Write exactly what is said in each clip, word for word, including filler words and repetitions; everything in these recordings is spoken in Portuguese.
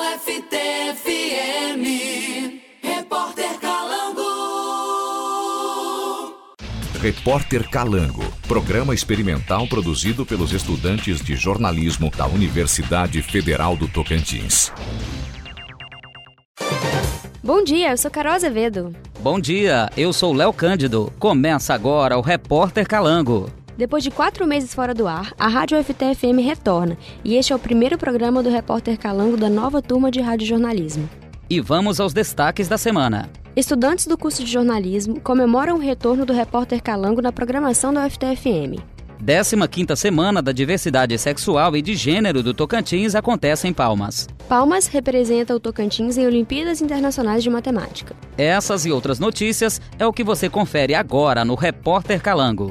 F T F M, Repórter Calango. Repórter Calango, programa experimental produzido pelos estudantes de jornalismo da Universidade Federal do Tocantins. Bom dia, eu sou Carol Azevedo. Bom dia, eu sou Léo Cândido. Começa agora o Repórter Calango. Depois de quatro meses fora do ar, a Rádio F T F M retorna e este é o primeiro programa do Repórter Calango da nova turma de radiojornalismo. E vamos aos destaques da semana. Estudantes do curso de jornalismo comemoram o retorno do Repórter Calango na programação da U F T F M. décima quinta Semana da Diversidade Sexual e de Gênero do Tocantins acontece em Palmas. Palmas representa o Tocantins em Olimpíadas Internacionais de Matemática. Essas e outras notícias é o que você confere agora no Repórter Calango.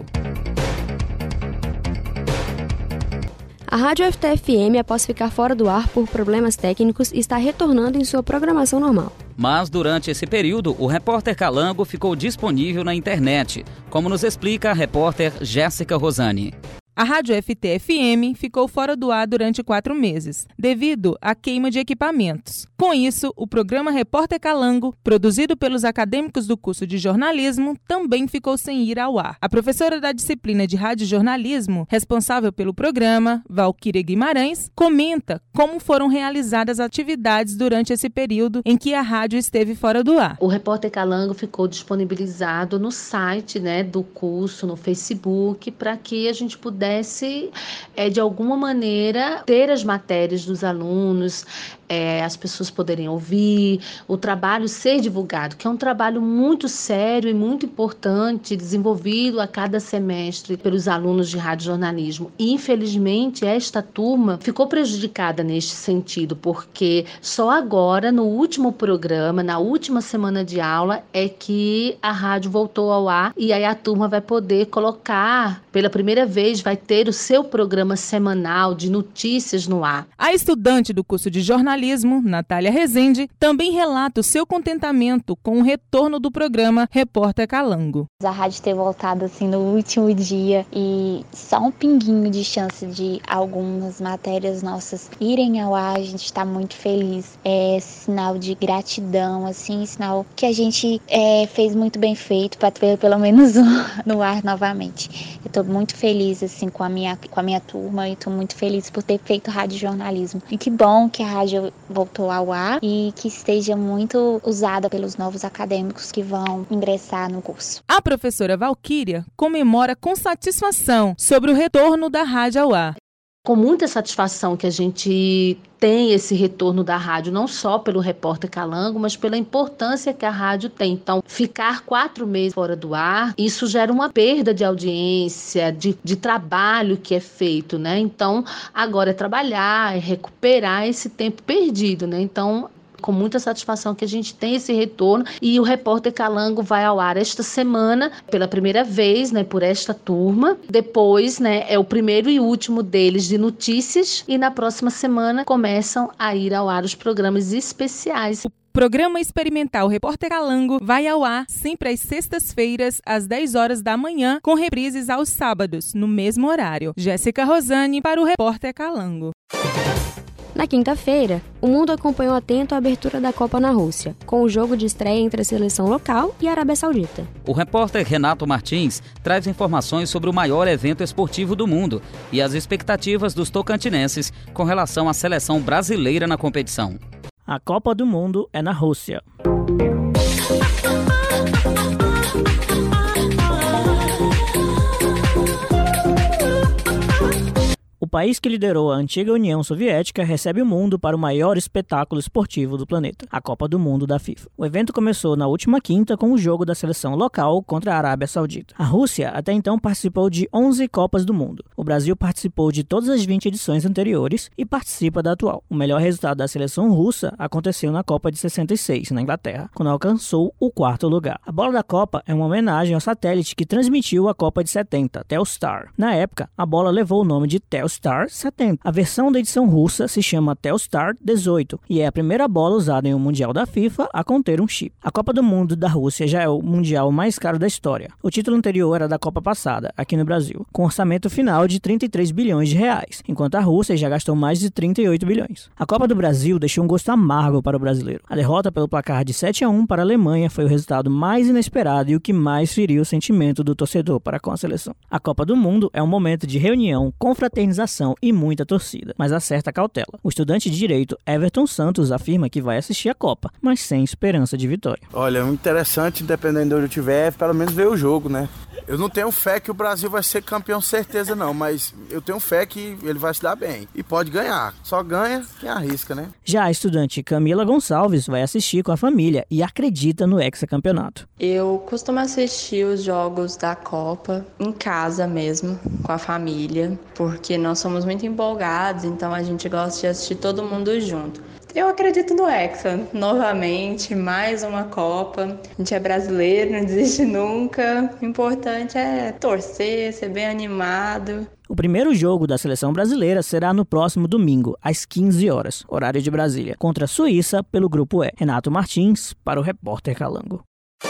A Rádio F T F M, após ficar fora do ar por problemas técnicos, está retornando em sua programação normal. Mas durante esse período, o Repórter Calango ficou disponível na internet, como nos explica a repórter Jéssica Rosani. A Rádio F T F M ficou fora do ar durante quatro meses, devido à queima de equipamentos. Com isso, o programa Repórter Calango, produzido pelos acadêmicos do curso de jornalismo, também ficou sem ir ao ar. A professora da disciplina de radiojornalismo, responsável pelo programa, Valquíria Guimarães, comenta como foram realizadas as atividades durante esse período em que a rádio esteve fora do ar. O Repórter Calango ficou disponibilizado no site, né, do curso, no Facebook, para que a gente pudesse pudesse, é, de alguma maneira, ter as matérias dos alunos, é, as pessoas poderem ouvir, o trabalho ser divulgado, que é um trabalho muito sério e muito importante, desenvolvido a cada semestre pelos alunos de radiojornalismo. E, infelizmente, esta turma ficou prejudicada neste sentido, porque só agora, no último programa, na última semana de aula, é que a rádio voltou ao ar e aí a turma vai poder colocar, pela primeira vez, vai ter o seu programa semanal de notícias no ar. A estudante do curso de jornalismo, Natália Rezende, também relata o seu contentamento com o retorno do programa Repórter Calango. A rádio ter voltado assim no último dia e só um pinguinho de chance de algumas matérias nossas irem ao ar, a gente está muito feliz. É sinal de gratidão, assim, sinal que a gente é, fez muito bem feito para ter pelo menos um no ar novamente. Eu estou muito feliz assim com a minha com a minha turma e estou muito feliz por ter feito radiojornalismo. E que bom que a rádio voltou ao ar e que esteja muito usada pelos novos acadêmicos que vão ingressar no curso. A professora Valquíria comemora com satisfação sobre o retorno da rádio ao ar. Com muita satisfação que a gente tem esse retorno da rádio, não só pelo Repórter Calango, mas pela importância que a rádio tem. Então, ficar quatro meses fora do ar, isso gera uma perda de audiência, de, de trabalho que é feito, né? Então, agora é trabalhar, é recuperar esse tempo perdido, né? Então, com muita satisfação que a gente tem esse retorno e o Repórter Calango vai ao ar esta semana pela primeira vez, né, por esta turma. Depois, né, é o primeiro e último deles de notícias e na próxima semana começam a ir ao ar os programas especiais. O programa experimental Repórter Calango vai ao ar sempre às sextas-feiras, às dez horas da manhã, com reprises aos sábados, no mesmo horário. Jéssica Rosani para o Repórter Calango. Na quinta-feira, o mundo acompanhou atento a abertura da Copa na Rússia, com o jogo de estreia entre a seleção local e a Arábia Saudita. O repórter Renato Martins traz informações sobre o maior evento esportivo do mundo e as expectativas dos tocantinenses com relação à seleção brasileira na competição. A Copa do Mundo é na Rússia. O país que liderou a antiga União Soviética recebe o mundo para o maior espetáculo esportivo do planeta, a Copa do Mundo da FIFA. O evento começou na última quinta com o jogo da seleção local contra a Arábia Saudita. A Rússia até então participou de onze Copas do Mundo. O Brasil participou de todas as vinte edições anteriores e participa da atual. O melhor resultado da seleção russa aconteceu na Copa de sessenta e seis, na Inglaterra, quando alcançou o quarto lugar. A bola da Copa é uma homenagem ao satélite que transmitiu a Copa de setenta, Telstar. Na época, a bola levou o nome de Telstar Telstar setenta. A versão da edição russa se chama Telstar dezoito e é a primeira bola usada em um Mundial da FIFA a conter um chip. A Copa do Mundo da Rússia já é o mundial mais caro da história. O título anterior era da Copa passada, aqui no Brasil, com orçamento final de trinta e três bilhões de reais, enquanto a Rússia já gastou mais de trinta e oito bilhões. A Copa do Brasil deixou um gosto amargo para o brasileiro. A derrota pelo placar de sete a um para a Alemanha foi o resultado mais inesperado e o que mais feriu o sentimento do torcedor para com a seleção. A Copa do Mundo é um momento de reunião, confraternização e muita torcida, mas há certa cautela. O estudante de Direito Everton Santos afirma que vai assistir a Copa, mas sem esperança de vitória. Olha, é interessante, dependendo de onde eu estiver, pelo menos ver o jogo, né? Eu não tenho fé que o Brasil vai ser campeão, certeza não, mas eu tenho fé que ele vai se dar bem e pode ganhar. Só ganha quem arrisca, né? Já a estudante Camila Gonçalves vai assistir com a família e acredita no hexacampeonato. Eu costumo assistir os jogos da Copa em casa mesmo, com a família, porque nós somos muito empolgados, então a gente gosta de assistir todo mundo junto. Eu acredito no Hexa, novamente, mais uma Copa. A gente é brasileiro, não desiste nunca. O importante é torcer, ser bem animado. O primeiro jogo da seleção brasileira será no próximo domingo, às quinze horas, horário de Brasília, contra a Suíça pelo Grupo E. Renato Martins, para o Repórter Calango.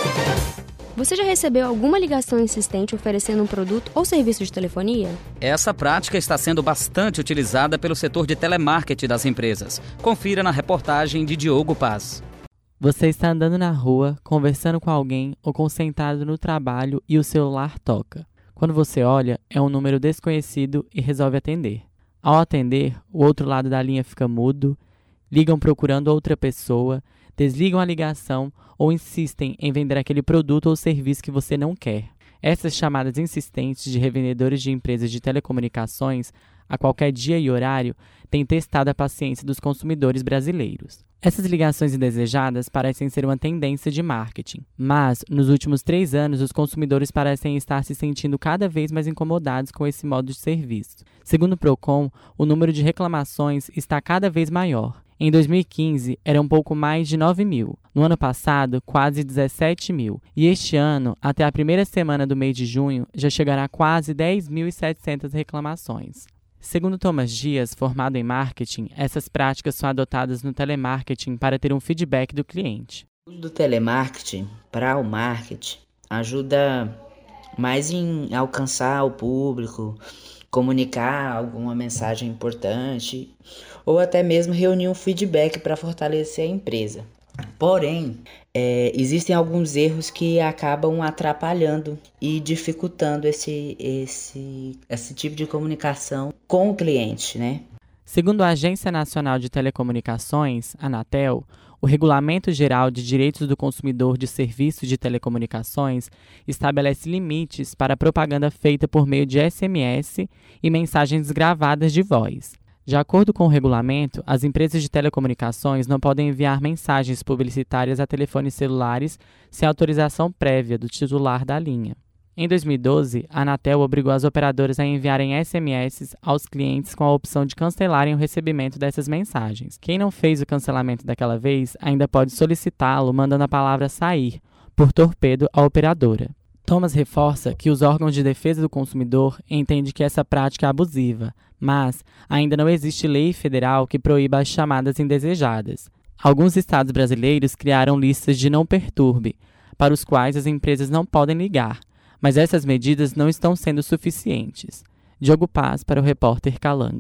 Você já recebeu alguma ligação insistente oferecendo um produto ou serviço de telefonia? Essa prática está sendo bastante utilizada pelo setor de telemarketing das empresas. Confira na reportagem de Diogo Paz. Você está andando na rua, conversando com alguém ou concentrado no trabalho e o celular toca. Quando você olha, é um número desconhecido e resolve atender. Ao atender, o outro lado da linha fica mudo, ligam procurando outra pessoa, desligam a ligação ou insistem em vender aquele produto ou serviço que você não quer. Essas chamadas insistentes de revendedores de empresas de telecomunicações, a qualquer dia e horário, têm testado a paciência dos consumidores brasileiros. Essas ligações indesejadas parecem ser uma tendência de marketing, mas, nos últimos três anos, os consumidores parecem estar se sentindo cada vez mais incomodados com esse modo de serviço. Segundo o Procon, o número de reclamações está cada vez maior. Em dois mil e quinze, eram um pouco mais de nove mil. No ano passado, quase dezessete mil. E este ano, até a primeira semana do mês de junho, já chegará a quase dez mil e setecentas reclamações. Segundo Thomas Dias, formado em marketing, essas práticas são adotadas no telemarketing para ter um feedback do cliente. O uso do telemarketing para o marketing ajuda mais em alcançar o público, comunicar alguma mensagem importante ou até mesmo reunir um feedback para fortalecer a empresa. Porém, é, existem alguns erros que acabam atrapalhando e dificultando esse, esse, esse tipo de comunicação com o cliente, né? Segundo a Agência Nacional de Telecomunicações, Anatel, o Regulamento Geral de Direitos do Consumidor de Serviços de Telecomunicações estabelece limites para a propaganda feita por meio de S M S e mensagens gravadas de voz. De acordo com o regulamento, as empresas de telecomunicações não podem enviar mensagens publicitárias a telefones celulares sem autorização prévia do titular da linha. Em dois mil e doze, a Anatel obrigou as operadoras a enviarem S M S aos clientes com a opção de cancelarem o recebimento dessas mensagens. Quem não fez o cancelamento daquela vez ainda pode solicitá-lo mandando a palavra sair, por torpedo à operadora. Thomas reforça que os órgãos de defesa do consumidor entendem que essa prática é abusiva, mas ainda não existe lei federal que proíba as chamadas indesejadas. Alguns estados brasileiros criaram listas de não perturbe, para os quais as empresas não podem ligar, mas essas medidas não estão sendo suficientes. Diogo Paz para o Repórter Calango.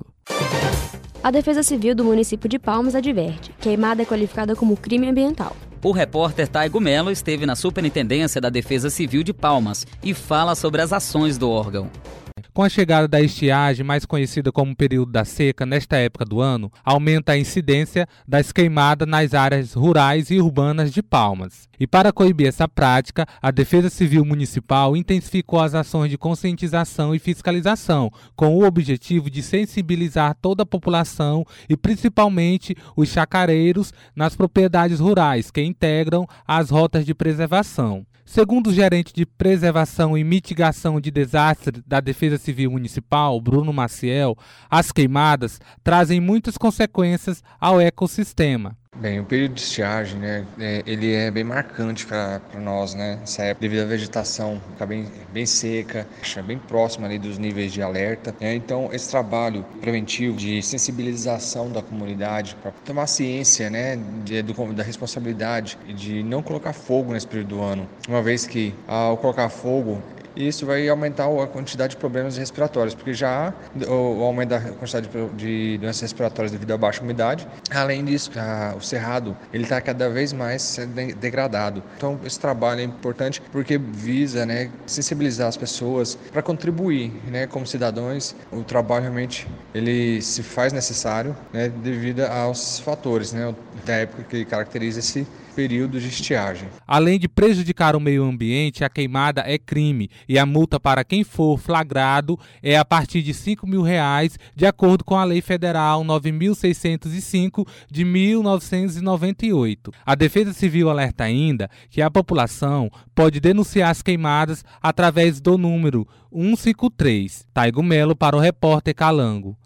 A Defesa Civil do município de Palmas adverte: queimada é qualificada como crime ambiental. O repórter Taigo Melo esteve na Superintendência da Defesa Civil de Palmas e fala sobre as ações do órgão. Com a chegada da estiagem, mais conhecida como período da seca, nesta época do ano, aumenta a incidência das queimadas nas áreas rurais e urbanas de Palmas. E para coibir essa prática, a Defesa Civil Municipal intensificou as ações de conscientização e fiscalização, com o objetivo de sensibilizar toda a população e principalmente os chacareiros nas propriedades rurais que integram as rotas de preservação. Segundo o gerente de Preservação e Mitigação de Desastres da Defesa Civil Municipal, Bruno Maciel, as queimadas trazem muitas consequências ao ecossistema. Bem, o período de estiagem, né, é, ele é bem marcante para nós, né, essa época, devido à vegetação ficar bem, bem seca, bem próxima ali dos níveis de alerta, né, então esse trabalho preventivo de sensibilização da comunidade para tomar ciência, né, de, do, da responsabilidade de não colocar fogo nesse período do ano, uma vez que ao colocar fogo, isso vai aumentar a quantidade de problemas respiratórios, porque já há o aumento da quantidade de doenças respiratórias devido à baixa umidade. Além disso, a, o cerrado ele está cada vez mais degradado. Então, esse trabalho é importante porque visa, né, sensibilizar as pessoas para contribuir, né, como cidadãos. O trabalho realmente ele se faz necessário, né, devido aos fatores, né, da época que caracteriza esse período de estiagem. Além de prejudicar o meio ambiente, a queimada é crime e a multa para quem for flagrado é a partir de cinco mil reais, de acordo com a Lei Federal nove mil seiscentos e cinco de mil novecentos e noventa e oito. A Defesa Civil alerta ainda que a população pode denunciar as queimadas através do número cento e cinquenta e três. Taigo Melo para o repórter Calango.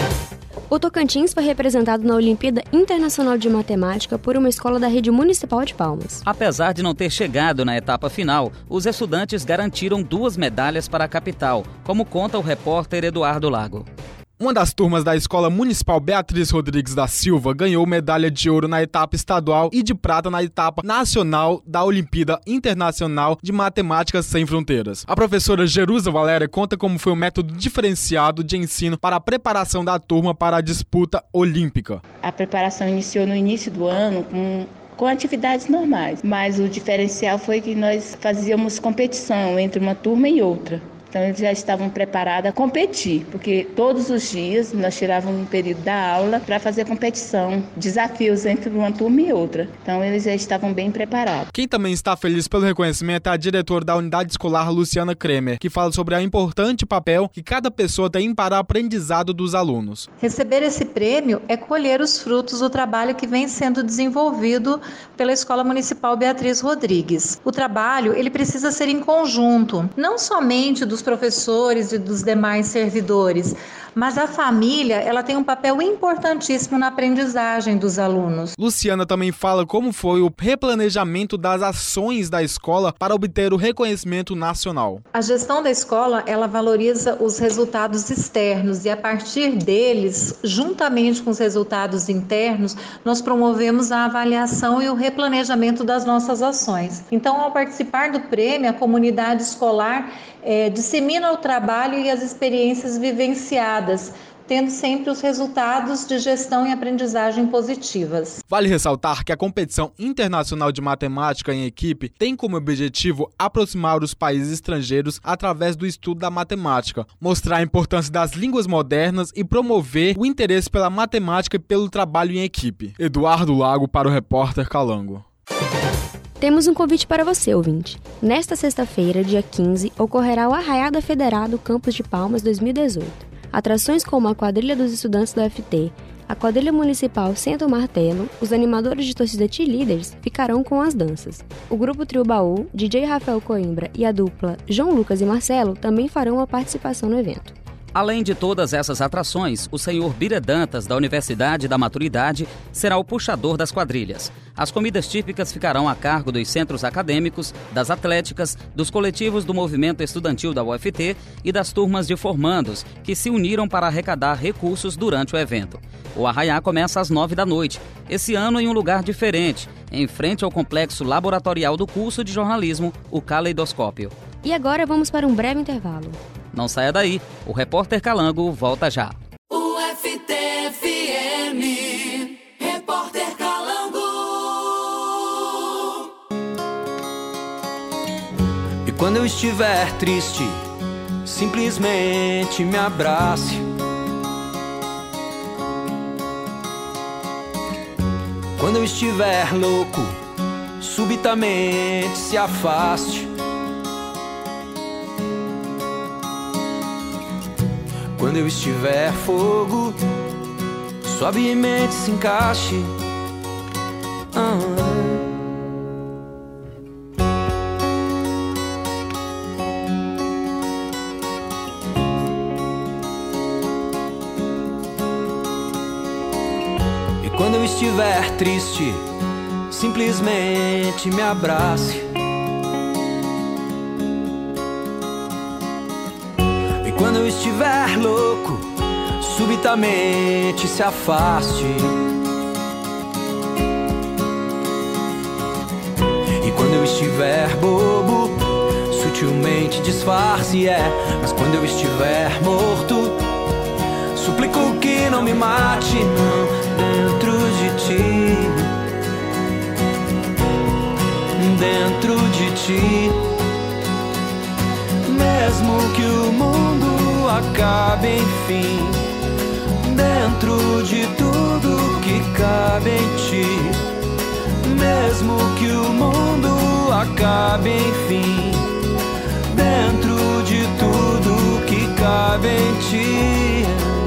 O Tocantins foi representado na Olimpíada Internacional de Matemática por uma escola da rede municipal de Palmas. Apesar de não ter chegado na etapa final, os estudantes garantiram duas medalhas para a capital, como conta o repórter Eduardo Lago. Uma das turmas da Escola Municipal Beatriz Rodrigues da Silva ganhou medalha de ouro na etapa estadual e de prata na etapa nacional da Olimpíada Internacional de Matemática Sem Fronteiras. A professora Jerusa Valéria conta como foi um método diferenciado de ensino para a preparação da turma para a disputa olímpica. A preparação iniciou no início do ano com com atividades normais, mas o diferencial foi que nós fazíamos competição entre uma turma e outra. Então eles já estavam preparados a competir, porque todos os dias nós tirávamos um período da aula para fazer competição, desafios entre uma turma e outra. Então eles já estavam bem preparados. Quem também está feliz pelo reconhecimento é a diretora da unidade escolar, Luciana Kremer, que fala sobre o importante papel que cada pessoa tem para o aprendizado dos alunos. Receber esse prêmio é colher os frutos do trabalho que vem sendo desenvolvido pela Escola Municipal Beatriz Rodrigues. O trabalho ele precisa ser em conjunto, não somente dos professores e dos demais servidores, mas a família ela tem um papel importantíssimo na aprendizagem dos alunos. Luciana também fala como foi o replanejamento das ações da escola para obter o reconhecimento nacional. A gestão da escola ela valoriza os resultados externos e a partir deles, juntamente com os resultados internos, nós promovemos a avaliação e o replanejamento das nossas ações. Então, ao participar do prêmio, a comunidade escolar é, dissemina o trabalho e as experiências vivenciadas, tendo sempre os resultados de gestão e aprendizagem positivas. Vale ressaltar que a competição internacional de matemática em equipe tem como objetivo aproximar os países estrangeiros através do estudo da matemática, mostrar a importância das línguas modernas e promover o interesse pela matemática e pelo trabalho em equipe. Eduardo Lago para o repórter Calango. Temos um convite para você, ouvinte. Nesta sexta-feira, dia quinze, ocorrerá o Arraiada Federado Campus de Palmas dois mil e dezoito. Atrações como a quadrilha dos estudantes do U F T, a quadrilha municipal Senta o Martelo, os animadores de torcida T-Leaders ficarão com as danças. O grupo Trio Baú, D J Rafael Coimbra e a dupla João Lucas e Marcelo também farão uma participação no evento. Além de todas essas atrações, o senhor Bira Dantas, da Universidade da Maturidade, será o puxador das quadrilhas. As comidas típicas ficarão a cargo dos centros acadêmicos, das atléticas, dos coletivos do movimento estudantil da U F T e das turmas de formandos, que se uniram para arrecadar recursos durante o evento. O arraiá começa às nove da noite, esse ano em um lugar diferente, em frente ao complexo laboratorial do curso de jornalismo, o Caleidoscópio. E agora vamos para um breve intervalo. Não saia daí, o repórter Calango volta já. U F T F M, repórter Calango. E quando eu estiver triste, simplesmente me abrace. Quando eu estiver louco, subitamente se afaste. Quando eu estiver fogo, suavemente se encaixe. Ah. E quando eu estiver triste, simplesmente me abrace. E quando eu estiver louco, subitamente se afaste. E quando eu estiver bobo, sutilmente disfarce, é. Mas quando eu estiver morto, suplico que não me mate, não. Dentro de ti, dentro de ti. Mesmo que o mundo acabe, enfim, dentro de tudo que cabe em ti. Mesmo que o mundo acabe, enfim, dentro de tudo que cabe em ti.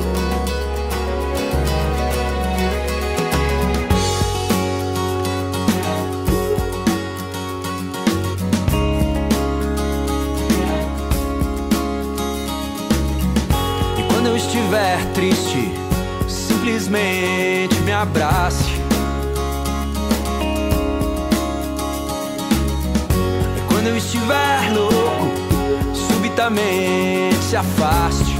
E quando eu estiver triste, simplesmente me abrace. E quando eu estiver louco, subitamente se afaste.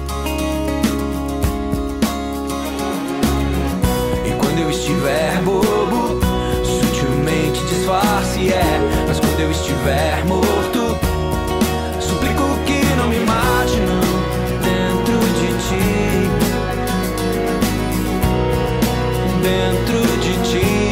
E quando eu estiver bobo, sutilmente disfarce, é. Mas quando eu estiver morto, suplico que não me mate, não. Dentro de ti, dentro de ti.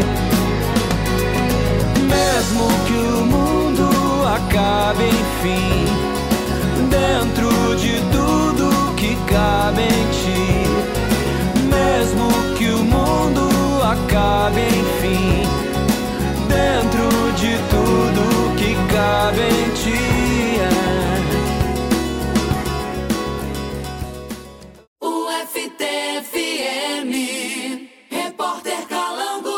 Mesmo que o mundo acabe, enfim, dentro de tudo que cabe em ti. Mesmo que o mundo acabe, enfim, dentro de tudo que cabe em ti. U F T F M, Repórter Calango.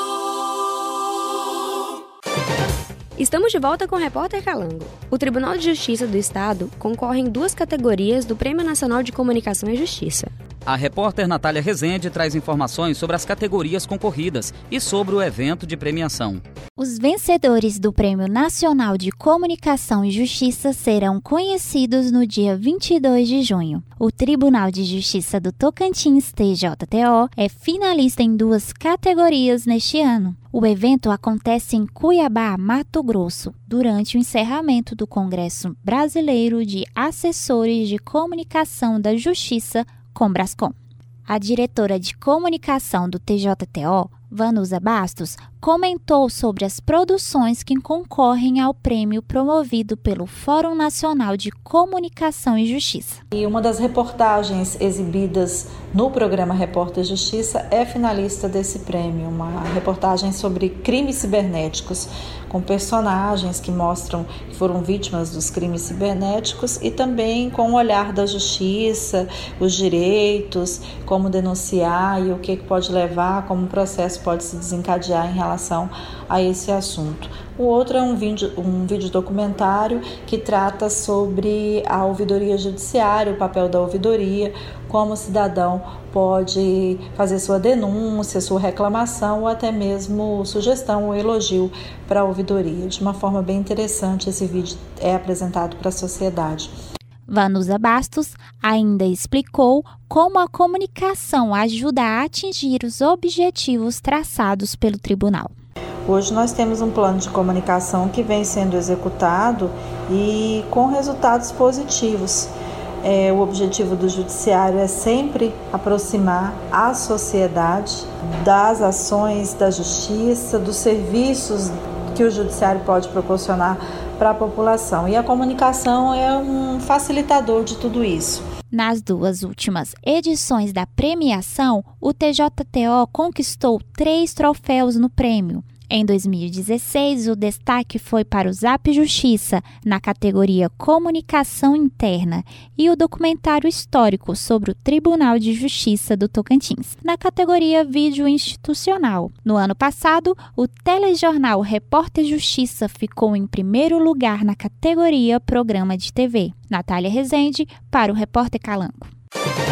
Estamos de volta com o Repórter Calango. O Tribunal de Justiça do Estado concorre em duas categorias do Prêmio Nacional de Comunicação e Justiça. A repórter Natália Rezende traz informações sobre as categorias concorridas e sobre o evento de premiação. Os vencedores do Prêmio Nacional de Comunicação e Justiça serão conhecidos no dia vinte e dois de junho. O Tribunal de Justiça do Tocantins, T J T O, é finalista em duas categorias neste ano. O evento acontece em Cuiabá, Mato Grosso, durante o encerramento do Congresso Brasileiro de Assessores de Comunicação da Justiça, Combrascom. A diretora de comunicação do T J T O, Vanusa Bastos, comentou sobre as produções que concorrem ao prêmio promovido pelo Fórum Nacional de Comunicação e Justiça. E uma das reportagens exibidas no programa Repórter Justiça é finalista desse prêmio, uma reportagem sobre crimes cibernéticos, com personagens que mostram que foram vítimas dos crimes cibernéticos e também com o olhar da justiça, os direitos, como denunciar e o que pode levar, como o processo pode se desencadear em relação a esse assunto. O outro é um vídeo, um vídeo documentário que trata sobre a ouvidoria judiciária, o papel da ouvidoria, como o cidadão pode fazer sua denúncia, sua reclamação ou até mesmo sugestão ou elogio para a ouvidoria. De uma forma bem interessante, esse vídeo é apresentado para a sociedade. Vanusa Bastos ainda explicou como a comunicação ajuda a atingir os objetivos traçados pelo tribunal. Hoje nós temos um plano de comunicação que vem sendo executado e com resultados positivos. É, o objetivo do judiciário é sempre aproximar a sociedade das ações da justiça, dos serviços que o judiciário pode proporcionar para a população. E a comunicação é um facilitador de tudo isso. Nas duas últimas edições da premiação, o T J T O conquistou três troféus no prêmio. Em dois mil e dezesseis, o destaque foi para o Zap Justiça, na categoria Comunicação Interna, e o documentário histórico sobre o Tribunal de Justiça do Tocantins, na categoria Vídeo Institucional. No ano passado, o telejornal Repórter Justiça ficou em primeiro lugar na categoria Programa de T V. Natália Rezende, para o Repórter Calango.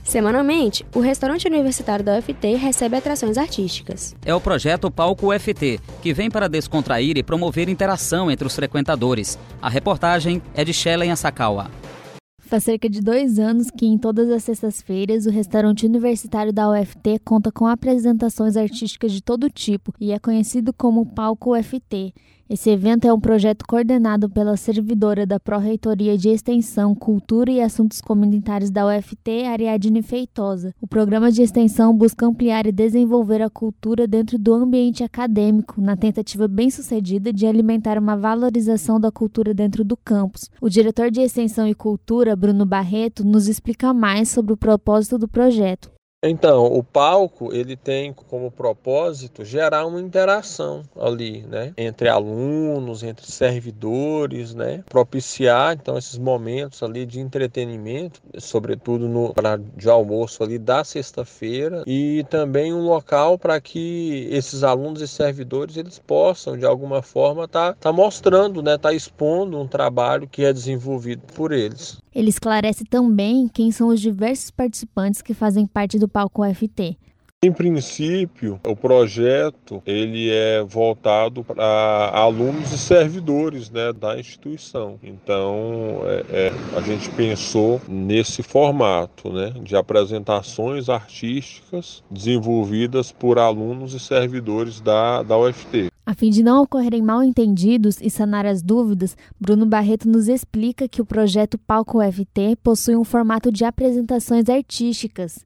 Semanalmente, o restaurante universitário da U F T recebe atrações artísticas. É o projeto Palco U F T, que vem para descontrair e promover interação entre os frequentadores. A reportagem é de Shellen Asakawa. Faz cerca de dois anos que, em todas as sextas-feiras, o restaurante universitário da U F T conta com apresentações artísticas de todo tipo e é conhecido como Palco U F T. Esse evento é um projeto coordenado pela servidora da Pró-Reitoria de Extensão, Cultura e Assuntos Comunitários da U F T, Ariadne Feitosa. O programa de extensão busca ampliar e desenvolver a cultura dentro do ambiente acadêmico, na tentativa bem-sucedida de alimentar uma valorização da cultura dentro do campus. O diretor de Extensão e Cultura, Bruno Barreto, nos explica mais sobre o propósito do projeto. Então, o palco, ele tem como propósito gerar uma interação ali, né, entre alunos, entre servidores, né, propiciar, então, esses momentos ali de entretenimento, sobretudo no horário de almoço ali da sexta-feira, e também um local para que esses alunos e servidores, eles possam, de alguma forma, estar tá, tá mostrando, né, tá expondo um trabalho que é desenvolvido por eles. Ele esclarece também quem são os diversos participantes que fazem parte do Palco U F T. Em princípio, o projeto ele é voltado para alunos e servidores, né, da instituição. Então, é, é, a gente pensou nesse formato, né, de apresentações artísticas desenvolvidas por alunos e servidores da, da U F T. A fim de não ocorrerem mal-entendidos e sanar as dúvidas, Bruno Barreto nos explica que o projeto Palco U F T possui um formato de apresentações artísticas.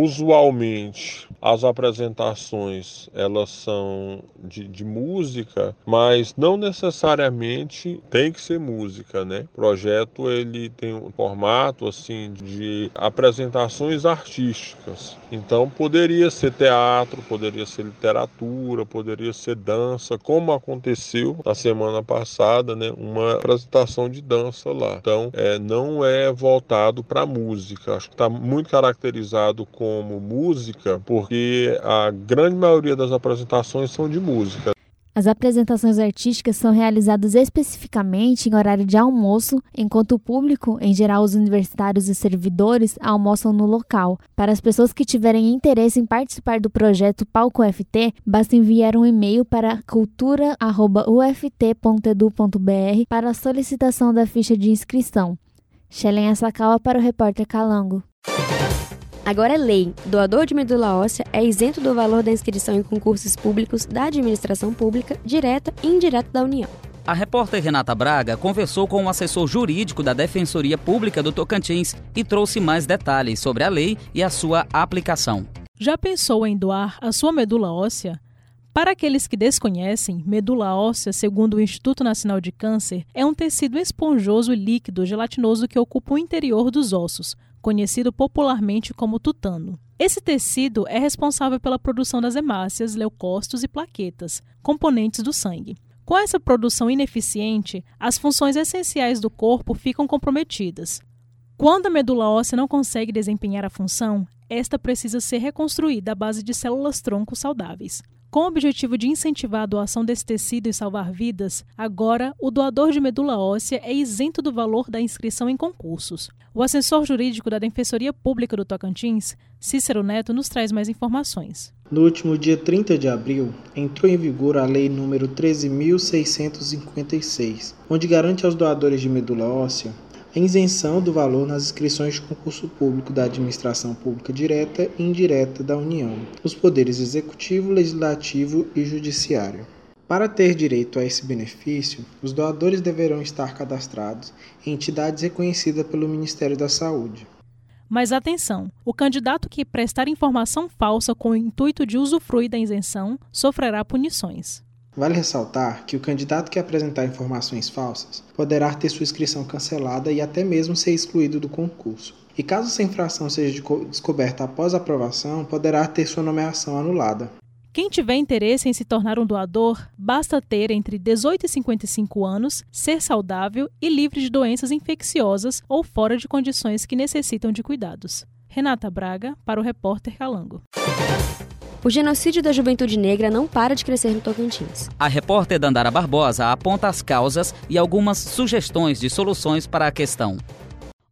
Usualmente, as apresentações elas são de, de música, mas não necessariamente tem que ser música, né? O projeto ele tem um formato assim de apresentações artísticas. Então poderia ser teatro, poderia ser literatura, poderia ser dança, como aconteceu na semana passada, né? Uma apresentação de dança lá. Então é, não é voltado para música. Acho que está muito caracterizado como música, porque a grande maioria das apresentações são de música. As apresentações artísticas são realizadas especificamente em horário de almoço, enquanto o público, em geral os universitários e servidores, almoçam no local. Para as pessoas que tiverem interesse em participar do projeto Palco U F T, basta enviar um e-mail para cultura arroba u f t ponto e d u ponto b r para a solicitação da ficha de inscrição. Shellen Asakawa para o repórter Calango. Agora é lei. Doador de medula óssea é isento do valor da inscrição em concursos públicos da administração pública, direta e indireta da União. A repórter Renata Braga conversou com o assessor jurídico da Defensoria Pública do Tocantins e trouxe mais detalhes sobre a lei e a sua aplicação. Já pensou em doar a sua medula óssea? Para aqueles que desconhecem, medula óssea, segundo o Instituto Nacional de Câncer, é um tecido esponjoso e líquido gelatinoso que ocupa o interior dos ossos, conhecido popularmente como tutano. Esse tecido é responsável pela produção das hemácias, leucócitos e plaquetas, componentes do sangue. Com essa produção ineficiente, as funções essenciais do corpo ficam comprometidas. Quando a medula óssea não consegue desempenhar a função, esta precisa ser reconstruída à base de células-tronco saudáveis. Com o objetivo de incentivar a doação desse tecido e salvar vidas, agora o doador de medula óssea é isento do valor da inscrição em concursos. O assessor jurídico da Defensoria Pública do Tocantins, Cícero Neto, nos traz mais informações. No último dia trinta de abril, entrou em vigor a Lei número treze mil seiscentos e cinquenta e seis, onde garante aos doadores de medula óssea a isenção do valor nas inscrições de concurso público da administração pública direta e indireta da União, os poderes executivo, legislativo e judiciário. Para ter direito a esse benefício, os doadores deverão estar cadastrados em entidades reconhecidas pelo Ministério da Saúde. Mas atenção, o candidato que prestar informação falsa com o intuito de usufruir da isenção sofrerá punições. Vale ressaltar que o candidato que apresentar informações falsas poderá ter sua inscrição cancelada e até mesmo ser excluído do concurso. E caso essa infração seja descoberta após a aprovação, poderá ter sua nomeação anulada. Quem tiver interesse em se tornar um doador, basta ter entre dezoito e cinquenta e cinco anos, ser saudável e livre de doenças infecciosas ou fora de condições que necessitam de cuidados. Renata Braga, para o repórter Calango. O genocídio da juventude negra não para de crescer no Tocantins. A repórter Dandara Barbosa aponta as causas e algumas sugestões de soluções para a questão.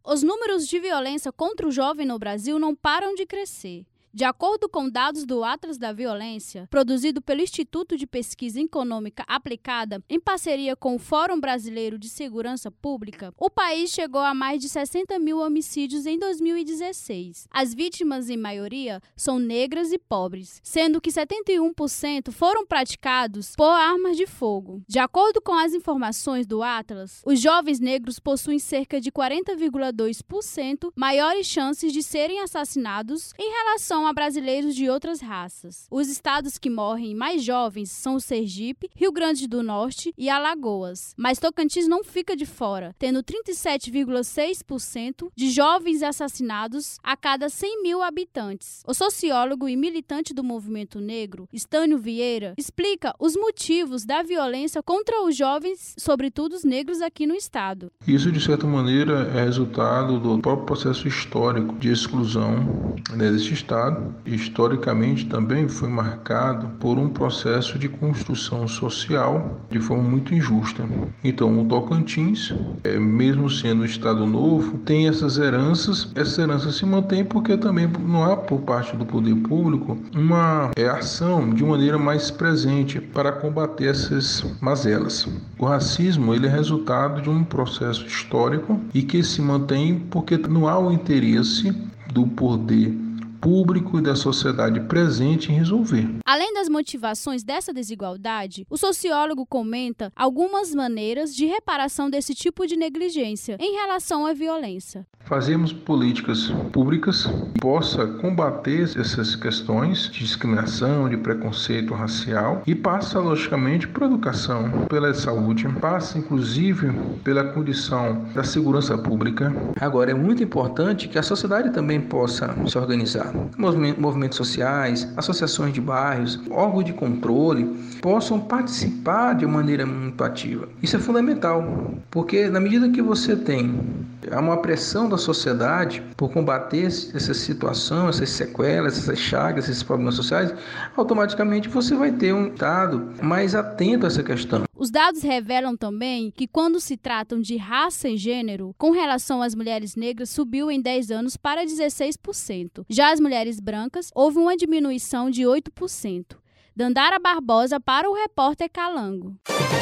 Os números de violência contra o jovem no Brasil não param de crescer. De acordo com dados do Atlas da Violência, produzido pelo Instituto de Pesquisa Econômica Aplicada, em parceria com o Fórum Brasileiro de Segurança Pública, o país chegou a mais de sessenta mil homicídios em dois mil e dezesseis. As vítimas, em maioria, são negras e pobres, sendo que setenta e um por cento foram praticados por armas de fogo. De acordo com as informações do Atlas, os jovens negros possuem cerca de quarenta vírgula dois por cento maiores chances de serem assassinados em relação a brasileiros de outras raças. Os estados que morrem mais jovens são o Sergipe, Rio Grande do Norte e Alagoas. Mas Tocantins não fica de fora, tendo trinta e sete vírgula seis por cento de jovens assassinados a cada cem mil habitantes. O sociólogo e militante do movimento negro, Estânio Vieira, explica os motivos da violência contra os jovens, sobretudo os negros aqui no estado. Isso, de certa maneira, é resultado do próprio processo histórico de exclusão desse estado. Historicamente também foi marcado por um processo de construção social de forma muito injusta. Então o Tocantins, é, mesmo sendo um estado novo, tem essas heranças. Essas heranças se mantêm porque também não há por parte do poder público uma é, ação de maneira mais presente para combater essas mazelas. O racismo ele é resultado de um processo histórico e que se mantém porque não há o interesse do poder público e da sociedade presente em resolver. Além das motivações dessa desigualdade, o sociólogo comenta algumas maneiras de reparação desse tipo de negligência em relação à violência. Fazemos políticas públicas que possam combater essas questões de discriminação, de preconceito racial e passa, logicamente, por educação, pela saúde, passa, inclusive, pela condição da segurança pública. Agora, é muito importante que a sociedade também possa se organizar. Movimentos sociais, associações de bairros, órgãos de controle possam participar de maneira muito ativa. Isso é fundamental, porque na medida que você tem uma pressão da sociedade por combater essa situação, essas sequelas, essas chagas, esses problemas sociais, automaticamente você vai ter um Estado mais atento a essa questão. Os dados revelam também que quando se tratam de raça e gênero, com relação às mulheres negras, subiu em dez anos para dezesseis por cento. Já as mulheres brancas, houve uma diminuição de oito por cento. Dandara Barbosa para o Repórter Calango.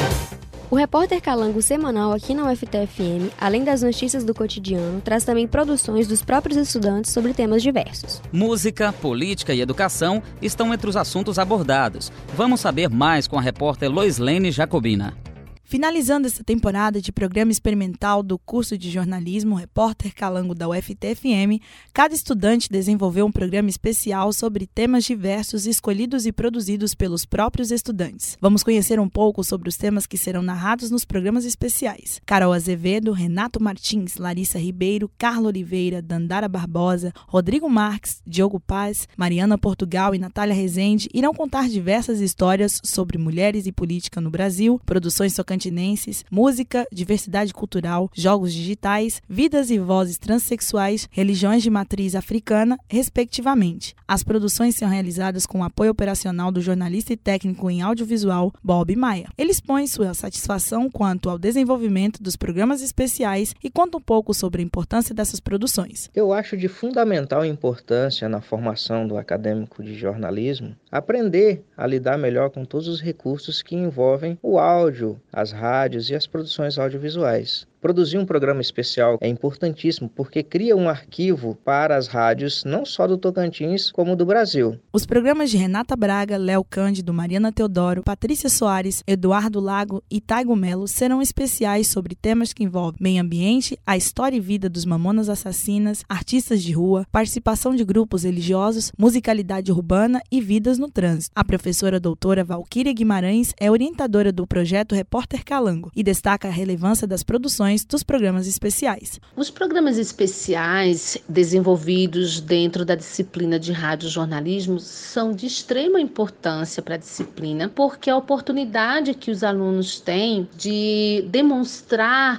O Repórter Calango semanal aqui na U F T F M, além das notícias do cotidiano, traz também produções dos próprios estudantes sobre temas diversos. Música, política e educação estão entre os assuntos abordados. Vamos saber mais com a repórter Loislene Jacobina. Finalizando essa temporada de programa experimental do curso de jornalismo Repórter Calango da U F T F M, cada estudante desenvolveu um programa especial sobre temas diversos escolhidos e produzidos pelos próprios estudantes. Vamos conhecer um pouco sobre os temas que serão narrados nos programas especiais. Carol Azevedo, Renato Martins, Larissa Ribeiro, Carla Oliveira, Dandara Barbosa, Rodrigo Marques, Diogo Paz, Mariana Portugal e Natália Rezende irão contar diversas histórias sobre mulheres e política no Brasil, produções tocantinenses, música, diversidade cultural, jogos digitais, vidas e vozes transexuais, religiões de matriz africana, respectivamente. As produções são realizadas com o apoio operacional do jornalista e técnico em audiovisual Bob Maia. Ele expõe sua satisfação quanto ao desenvolvimento dos programas especiais e conta um pouco sobre a importância dessas produções. Eu acho de fundamental importância na formação do acadêmico de jornalismo aprender a lidar melhor com todos os recursos que envolvem o áudio, as rádios e as produções audiovisuais. Produzir um programa especial é importantíssimo porque cria um arquivo para as rádios não só do Tocantins, como do Brasil. Os programas de Renata Braga, Léo Cândido, Mariana Teodoro, Patrícia Soares, Eduardo Lago e Taigo Melo serão especiais sobre temas que envolvem meio ambiente, a história e vida dos Mamonas Assassinas, artistas de rua, participação de grupos religiosos, musicalidade urbana e vidas no trânsito. A professora doutora Valquíria Guimarães é orientadora do projeto Repórter Calango e destaca a relevância das produções dos programas especiais. Os programas especiais desenvolvidos dentro da disciplina de radiojornalismo são de extrema importância para a disciplina, porque a oportunidade que os alunos têm de demonstrar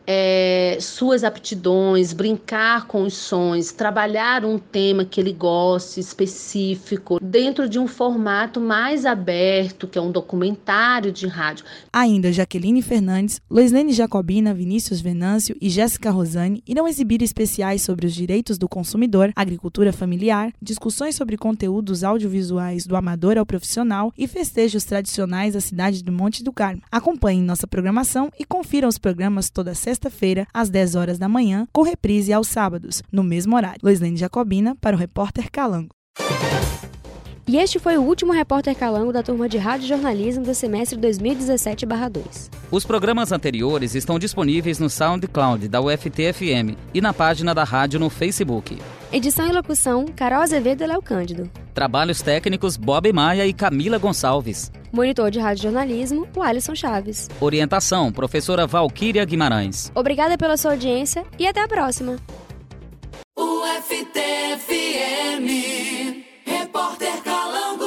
é, suas aptidões, brincar com os sons, trabalhar um tema que ele goste específico, dentro de um formato mais aberto, que é um documentário de rádio. Ainda Jaqueline Fernandes, Loislene Jacobina, Vinícius Venâncio e Jéssica Rosane irão exibir especiais sobre os direitos do consumidor, agricultura familiar, discussões sobre conteúdos audiovisuais do amador ao profissional e festejos tradicionais da cidade do Monte do Carmo. Acompanhem nossa programação e confiram os programas toda sexta-feira, às dez horas da manhã, com reprise aos sábados, no mesmo horário. Loislene Jacobina, para o Repórter Calango. E este foi o último Repórter Calango da turma de Rádio Jornalismo do semestre dois mil e dezessete barra dois. Os programas anteriores estão disponíveis no SoundCloud da U F T F M e na página da rádio no Facebook. Edição e locução, Carol Azevedo e Léo Cândido. Trabalhos técnicos, Bob Maia e Camila Gonçalves. Monitor de Rádio Jornalismo, o Alisson Chaves. Orientação, professora Valquíria Guimarães. Obrigada pela sua audiência e até a próxima. U F T F M, Repórter Calango.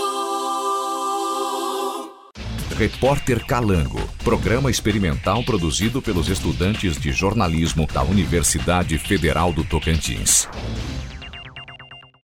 Repórter Calango, programa experimental produzido pelos estudantes de jornalismo da Universidade Federal do Tocantins.